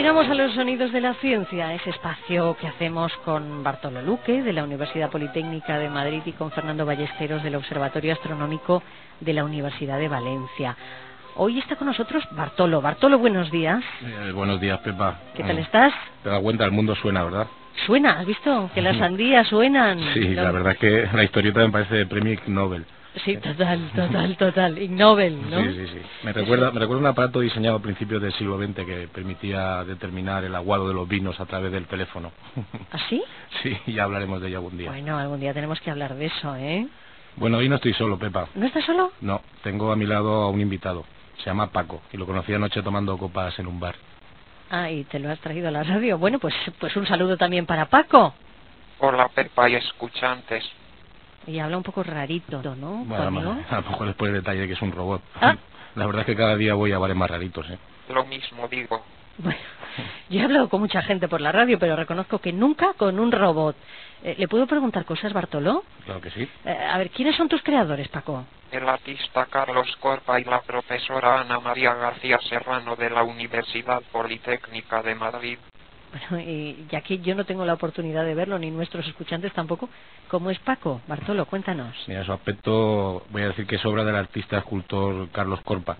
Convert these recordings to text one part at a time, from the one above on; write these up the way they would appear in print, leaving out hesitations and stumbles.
Llegamos a los sonidos de la ciencia, ese espacio que hacemos con Bartolo Luque, de la Universidad Politécnica de Madrid, y con Fernando Ballesteros, del Observatorio Astronómico de la Universidad de Valencia. Hoy está con nosotros Bartolo. Bartolo, buenos días. Buenos días, Pepa. ¿Qué tal estás? Te das cuenta, el mundo suena, ¿verdad? Suena, ¿has visto? Que las sandías suenan. Sí, la verdad es que la historieta me parece de premio Ig Nobel. Sí, total. Ig Nobel, ¿no? Sí. Me recuerda un aparato diseñado a principios del siglo XX que permitía determinar el aguado de los vinos a través del teléfono. ¿Ah, sí? Sí, ya hablaremos de ello algún día. Bueno, algún día tenemos que hablar de eso, ¿eh? Bueno, hoy no estoy solo, Pepa. ¿No estás solo? No, tengo a mi lado a un invitado. Se llama Paco y lo conocí anoche tomando copas en un bar. Ah, y te lo has traído a la radio. Bueno, pues un saludo también para Paco. Hola, Pepa y escuchantes. Y habla un poco rarito, ¿no? Bueno, a lo mejor después el detalle de que es un robot. ¿Ah? La verdad es que cada día voy a bares más raritos, ¿eh? Lo mismo digo. Bueno, yo he hablado con mucha gente por la radio, pero reconozco que nunca con un robot. ¿Le puedo preguntar cosas, Bartolo? Claro que sí. A ver, ¿quiénes son tus creadores, Paco? El artista Carlos Corpa y la profesora Ana María García Serrano de la Universidad Politécnica de Madrid. Bueno, y ya que yo no tengo la oportunidad de verlo, ni nuestros escuchantes tampoco, ¿cómo es Paco? Bartolo, cuéntanos. Mira, su aspecto, voy a decir que es obra del artista escultor Carlos Corpa.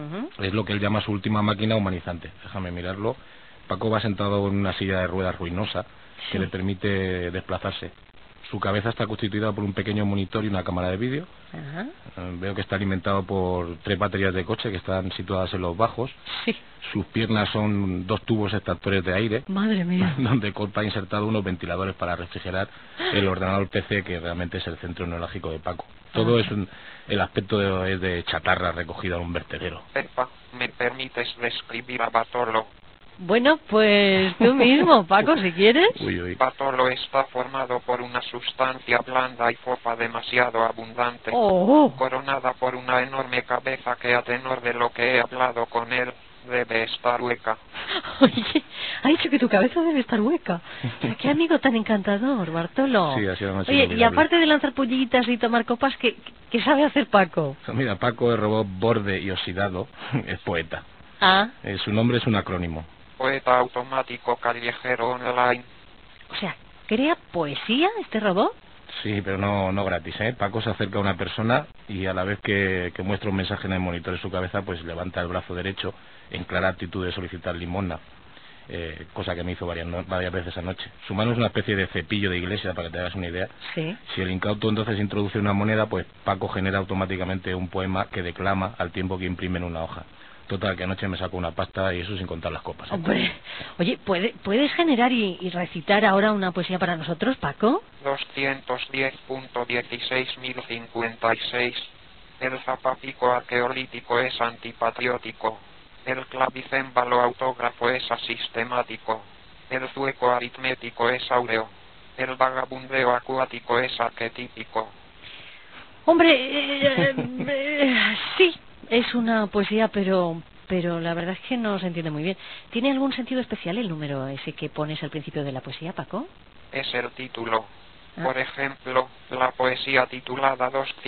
Es lo que él llama su última máquina humanizante. Déjame mirarlo. Paco va sentado en una silla de ruedas ruinosa que le permite desplazarse. Su cabeza está constituida por un pequeño monitor y una cámara de vídeo. Ajá. Veo que está alimentado por 3 baterías de coche que están situadas en los bajos. Sí. Sus piernas son 2 tubos extractores de aire. Madre mía. Donde Corpa ha insertado unos ventiladores para refrigerar el ordenador PC, que realmente es el centro neurálgico de Paco. Todo el aspecto es de chatarra recogida en un vertedero. Pepa, ¿me permites describir a Bartolo? Bueno, pues tú mismo, Paco, si quieres. Uy. Bartolo está formado por una sustancia blanda y fofa demasiado abundante, coronada por una enorme cabeza que, a tenor de lo que he hablado con él, debe estar hueca. Oye, ha dicho que tu cabeza debe estar hueca. Qué amigo tan encantador, Bartolo. Sí, ha sido una noche Oye, y inolvidable. aparte de lanzar pollitas y tomar copas, ¿qué sabe hacer Paco? Mira, Paco, el robot borde y oxidado, es poeta. Ah. Su nombre es un acrónimo. Poeta automático callejero online. O sea, ¿crea poesía este robot? Sí, pero no gratis, ¿eh? Paco se acerca a una persona y a la vez que muestra un mensaje en el monitor en su cabeza, pues levanta el brazo derecho en clara actitud de solicitar limosna, cosa que me hizo varias veces anoche. Su mano es una especie de cepillo de iglesia, para que te hagas una idea. Sí. Si el incauto entonces introduce una moneda, pues Paco genera automáticamente un poema que declama al tiempo que imprime en una hoja. Total, que anoche me sacó una pasta y eso sin contar las copas. Hombre, oye, ¿puedes generar y recitar ahora una poesía para nosotros, Paco? 210.16.056. El zapapico arqueolítico es antipatriótico. El clavicémbalo autógrafo es asistemático. El zueco aritmético es áureo. El vagabundeo acuático es arquetípico. Hombre, sí, es una poesía, pero la verdad es que no se entiende muy bien. ¿Tiene algún sentido especial el número ese que pones al principio de la poesía, Paco? Es el título. Por ejemplo, la poesía titulada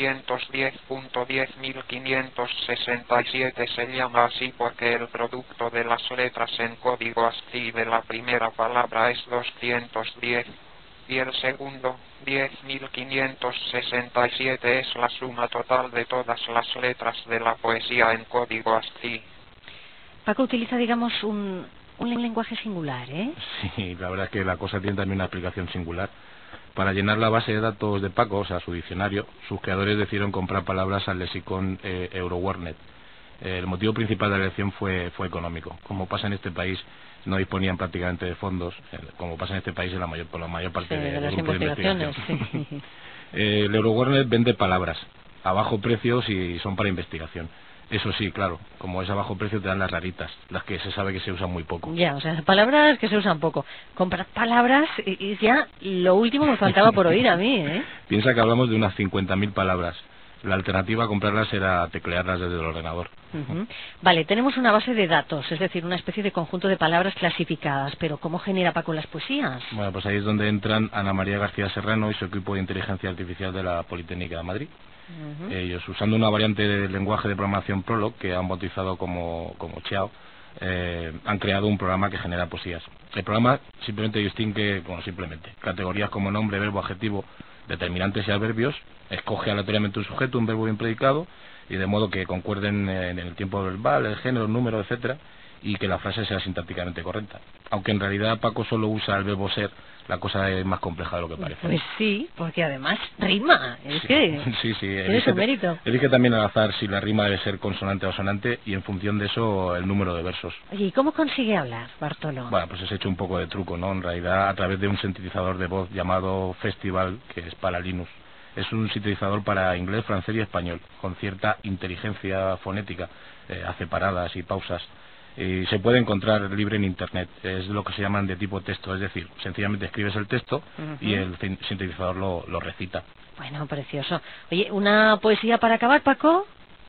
210.10.567 se llama así porque el producto de las letras en código ASCII de la primera palabra es 210. Y el segundo, 10.567, es la suma total de todas las letras de la poesía en código ASCII. Paco utiliza, digamos, un lenguaje singular, ¿eh? Sí, la verdad es que la cosa tiene también una aplicación singular. Para llenar la base de datos de Paco, o sea, su diccionario, sus creadores decidieron comprar palabras al lexicon Eurowarnet. El motivo principal de la elección fue económico. Como pasa en este país, no disponían prácticamente de fondos, como pasa en este país por la mayor parte de las grupos de investigaciones. investigación. Sí. El Eurowarnet vende palabras a bajo precio si son para investigación. Eso sí, claro, como es a bajo precio te dan las raritas, las que se sabe que se usan muy poco. Ya, o sea, palabras que se usan poco. Comprar palabras es ya lo último que me faltaba por oír a mí, ¿eh? Piensa que hablamos de unas 50.000 palabras. La alternativa a comprarlas era teclearlas desde el ordenador. Vale, tenemos una base de datos, es decir, una especie de conjunto de palabras clasificadas, pero ¿cómo genera Paco las poesías? Bueno, pues ahí es donde entran Ana María García Serrano y su equipo de inteligencia artificial de la Politécnica de Madrid. Ellos, usando una variante del lenguaje de programación Prolog, que han bautizado como Chiao, han creado un programa que genera poesías. El programa simplemente distingue, categorías como nombre, verbo, adjetivo, determinantes y adverbios, escoge aleatoriamente un sujeto, un verbo bien predicado, y de modo que concuerden en el tiempo verbal, el género, el número, etcétera, y que la frase sea sintácticamente correcta. Aunque en realidad Paco solo usa el verbo ser, la cosa es más compleja de lo que parece. Pues sí, porque además rima. Es que sí, tiene su mérito. Elige también al azar si la rima debe ser consonante o sonante, y en función de eso el número de versos. Oye, ¿y cómo consigue hablar, Bartolo? Bueno, pues he hecho un poco de truco, ¿no? En realidad a través de un sintetizador de voz llamado Festival, que es para Linux. Es un sintetizador para inglés, francés y español, con cierta inteligencia fonética, hace paradas y pausas. Y se puede encontrar libre en internet. Es lo que se llaman de tipo texto, es decir, sencillamente escribes el texto y el sintetizador lo recita. Bueno, precioso. Oye, ¿una poesía para acabar, Paco?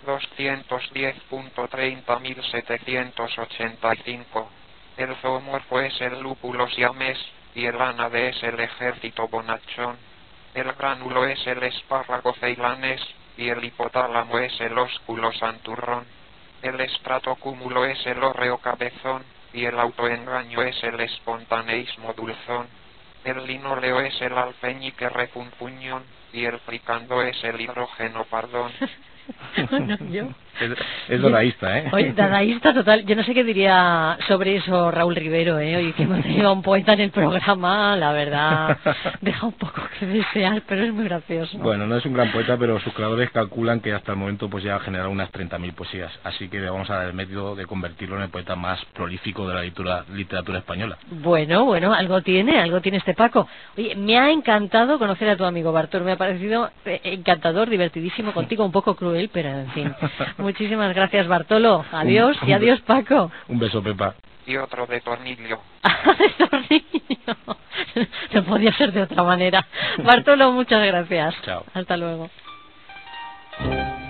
210.30.785. El zoomorfo es el lúpulo siamés y el ánade es el ejército bonachón. El gránulo es el espárrago ceilanés y el hipotálamo es el ósculo santurrón. El estratocúmulo es el hórreo cabezón y el autoengaño es el espontaneísmo dulzón. El linóleo es el alfeñique refunfuñón y el fricando es el hidrógeno pardón. Bueno, yo... Es dadaísta, ¿eh? Oye, dadaísta total. Yo no sé qué diría sobre eso Raúl Rivero, ¿eh? Oye, que hemos tenido a un poeta en el programa, la verdad, deja un poco que desear, pero es muy gracioso. Bueno, no es un gran poeta, pero sus creadores calculan que hasta el momento pues ya ha generado unas 30.000 poesías, así que le vamos a dar el mérito de convertirlo en el poeta más prolífico de la literatura española. Bueno, algo tiene este Paco. Oye, me ha encantado conocer a tu amigo Bartolo, me ha parecido encantador, divertidísimo, contigo un poco cruel, pero en fin... Muchísimas gracias, Bartolo. Adiós y adiós, Paco. Un beso, Pepa. Y otro de tornillo. ¿De tornillo? No podía ser de otra manera. Bartolo, muchas gracias. Chao. Hasta luego.